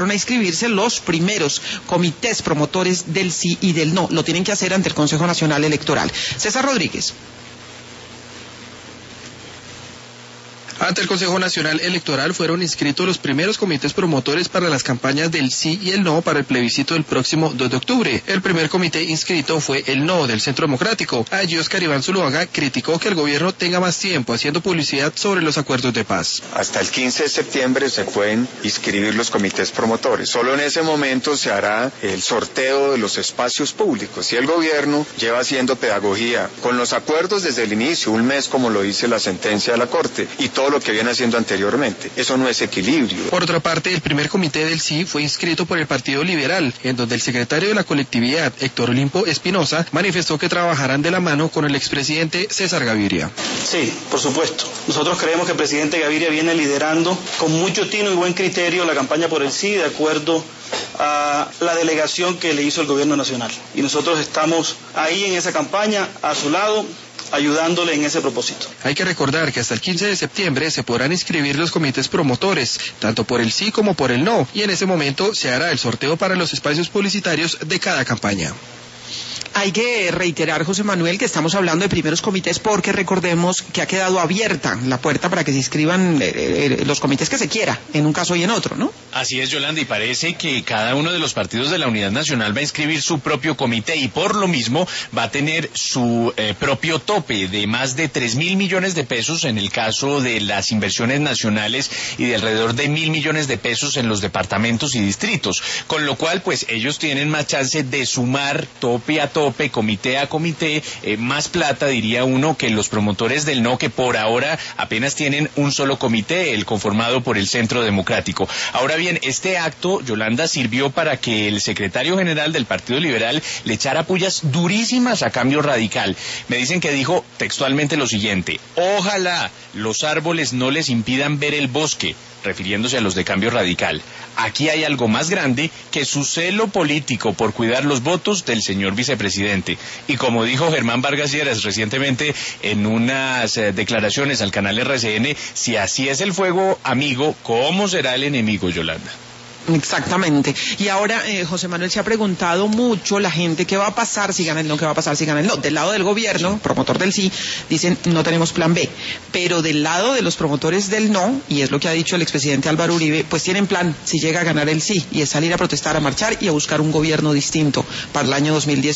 a inscribirse los primeros comités promotores del sí y del no. Lo tienen que hacer ante el Consejo Nacional Electoral. César Rodríguez. Ante el Consejo Nacional Electoral fueron inscritos los primeros comités promotores para las campañas del sí y el no para el plebiscito del próximo 2 de octubre. El primer comité inscrito fue el no del Centro Democrático. Allí Oscar Iván Zuluaga criticó que el gobierno tenga más tiempo haciendo publicidad sobre los acuerdos de paz. Hasta el 15 de septiembre se pueden inscribir los comités promotores. Solo en ese momento se hará el sorteo de los espacios públicos y el gobierno lleva haciendo pedagogía con los acuerdos desde el inicio, un mes como lo dice la sentencia de la Corte, y todo lo que viene haciendo anteriormente. Eso no es equilibrio. Por otra parte, el primer comité del sí fue inscrito por el Partido Liberal, en donde el secretario de la colectividad, Héctor Olimpo Espinosa, manifestó que trabajarán de la mano con el expresidente César Gaviria. Sí, por supuesto. Nosotros creemos que el presidente Gaviria viene liderando con mucho tino y buen criterio la campaña por el sí, de acuerdo a la delegación que le hizo el gobierno nacional. Y nosotros estamos ahí en esa campaña, a su lado, ayudándole en ese propósito. Hay que recordar que hasta el 15 de septiembre se podrán inscribir los comités promotores, tanto por el sí como por el no, y en ese momento se hará el sorteo para los espacios publicitarios de cada campaña. Hay que reiterar, José Manuel, que estamos hablando de primeros comités porque recordemos que ha quedado abierta la puerta para que se inscriban los comités que se quiera, en un caso y en otro, ¿no? Así es, Yolanda, y parece que cada uno de los partidos de la Unidad Nacional va a inscribir su propio comité y por lo mismo va a tener su propio tope de más de 3.000 millones de pesos en el caso de las inversiones nacionales y de alrededor de 1.000 millones de pesos en los departamentos y distritos, con lo cual pues ellos tienen más chance de sumar tope a tope, comité a comité, más plata, diría uno, que los promotores del no, que por ahora apenas tienen un solo comité, el conformado por el Centro Democrático. Ahora bien, este acto, Yolanda, sirvió para que el secretario general del Partido Liberal le echara pullas durísimas a Cambio Radical. Me dicen que dijo textualmente lo siguiente: ojalá los árboles no les impidan ver el bosque, refiriéndose a los de Cambio Radical. Aquí hay algo más grande que su celo político por cuidar los votos del señor vicepresidente. Y como dijo Germán Vargas Lleras recientemente en unas declaraciones al canal RCN, si así es el fuego amigo, ¿cómo será el enemigo, Yolanda? Exactamente. Y ahora, José Manuel, se ha preguntado mucho la gente qué va a pasar si gana el no, qué va a pasar si gana el no. Del lado del gobierno, promotor del sí, dicen no tenemos plan B. Pero del lado de los promotores del no, y es lo que ha dicho el expresidente Álvaro Uribe, pues tienen plan si llega a ganar el sí, y es salir a protestar, a marchar y a buscar un gobierno distinto para el año 2018.